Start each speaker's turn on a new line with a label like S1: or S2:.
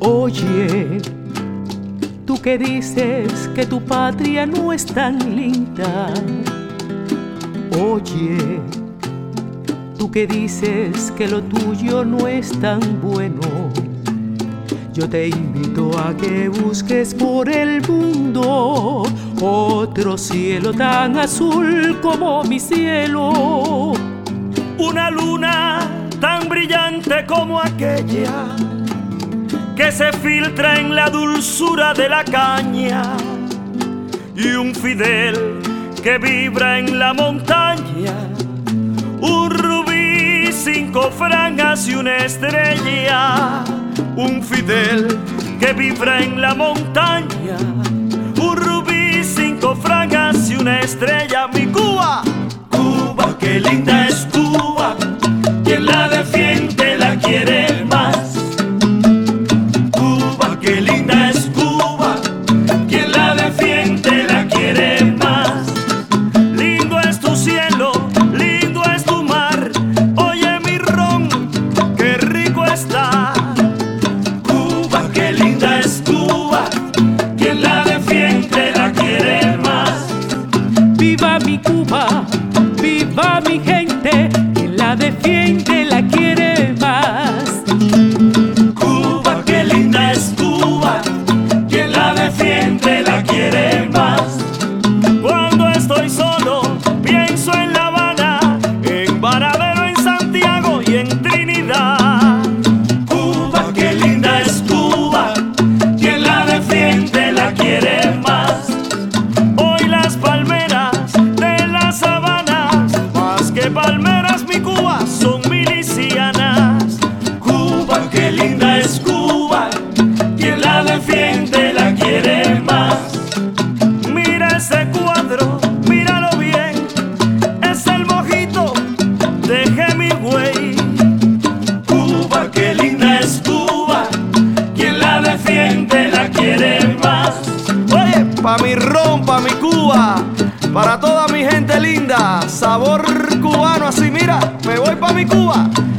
S1: Oye, tú que dices que tu patria no es tan linda. Oye, tú que dices que lo tuyo no es tan bueno. Yo te invito a que busques por el mundo otro cielo tan azul como mi cielo.
S2: Una luna tan brillante como aquella que se filtra en la dulzura de la caña, y un Fidel que vibra en la montaña, un rubí, 5 franjas y una estrella. Un Fidel que vibra en la montaña, un rubí, 5 franjas y una estrella. Mi Cuba, Cuba, qué linda es Cuba, quien la defiende la quiere más. Cuba, qué linda es Cuba, quien la defiende la quiere más. Lindo es tu cielo, lindo es tu mar, oye mi ron, qué rico está. Cuba, qué linda es Cuba, quien la defiende la quiere más.
S1: Viva mi Cuba, viva mi gente, quien la defiende la quiere más.
S2: Cuba, qué linda es Cuba, quien la defiende la quiere más. Cuando estoy solo, pienso en La Habana, en Varadero, en Santiago y en Trinidad. Cuba, qué linda es Cuba, quien la defiende la quiere más. Hoy las palmeras de las sabanas, más que palmeras mi Cuba, son milicianas. Cuba, qué linda es Cuba, quien la defiende la quiere más. Mira ese cuadro, míralo bien, es el mojito de Hemingway. Cuba, qué linda es Cuba, quien la defiende la quiere más.
S3: Oye, pa' mi ron, pa' mi Cuba, para toda mi gente linda, sabor cubano así, mira, me voy pa' mi Cuba.